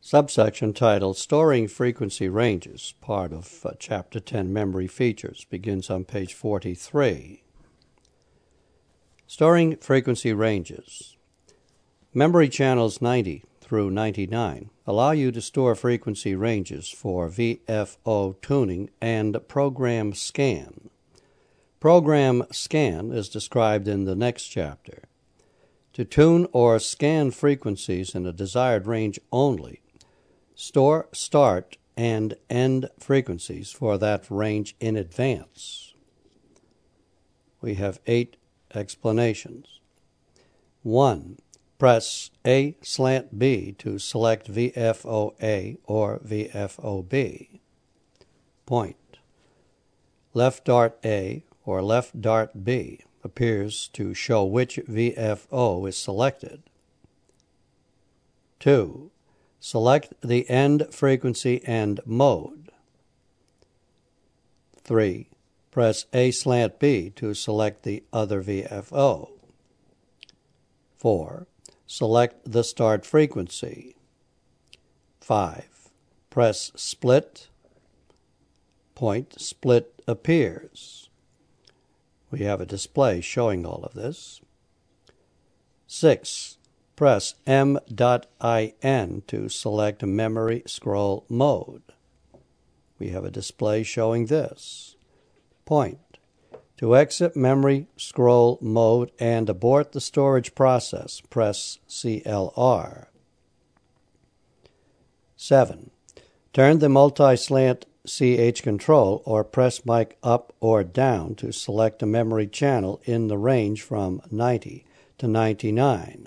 Subsection titled Storing Frequency Ranges, part of Chapter 10 Memory Features, begins on page 43. Storing frequency ranges. Memory channels 90 through 99 allow you to store frequency ranges for VFO tuning and program scan. Program scan is described in the next chapter. To tune or scan frequencies in a desired range only, store start and end frequencies for that range in advance. We have 8 explanations. 1. Press A/B to select VFO-A or VFO-B. Point. Left dart A or left dart B appears to show which VFO is selected. 2. Select the end frequency and mode. 3. Press A/B to select the other VFO. 4. Select the start frequency. 5. Press split. Point. Split appears. We have a display showing all of this. 6. Press M.IN to select memory scroll mode. We have a display showing this. Point. To exit memory scroll mode and abort the storage process, press CLR. 7. Turn the multi-slant CH control or press mic up or down to select a memory channel in the range from 90 to 99.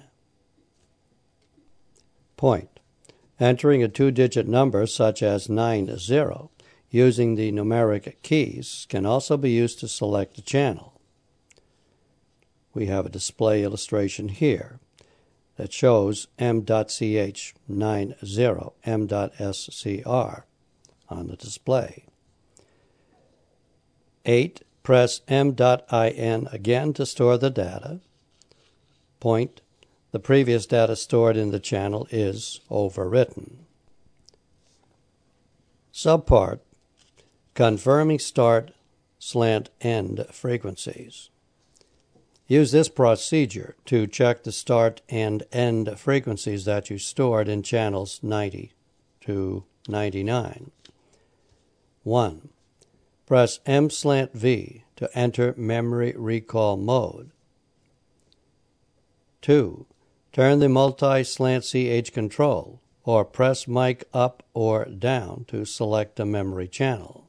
Point. Entering a 2-digit number such as 90 using the numeric keys can also be used to select a channel. We have a display illustration here that shows M.ch 90, M.scr on the display. 8. Press M.IN again to store the data. Point. The previous data stored in the channel is overwritten. Subpart. Confirming start slant end frequencies. Use this procedure to check the start and end frequencies that you stored in channels 90 to 99. 1. Press M/V to enter memory recall mode. 2. Turn the multi-slant CH control or press mic up or down to select a memory channel.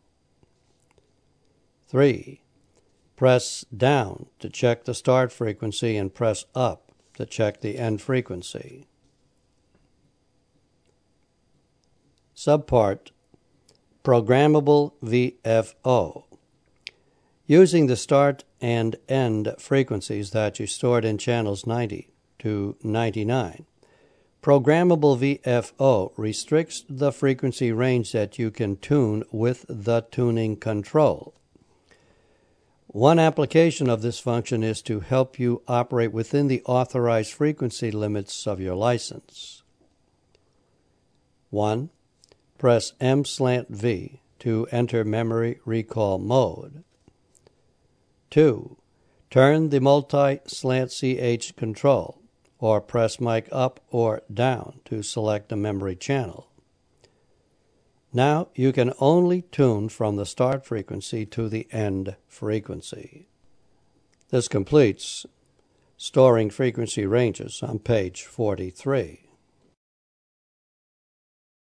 3. Press down to check the start frequency and press up to check the end frequency. Subpart. Programmable VFO. Using the start and end frequencies that you stored in channels 90 to 99, programmable VFO restricts the frequency range that you can tune with the tuning control. One application of this function is to help you operate within the authorized frequency limits of your license. 1. Press M/V to enter memory recall mode. 2. Turn the multi-slant CH control or press mic up or down to select a memory channel. Now you can only tune from the start frequency to the end frequency. This completes Storing Frequency Ranges on page 43.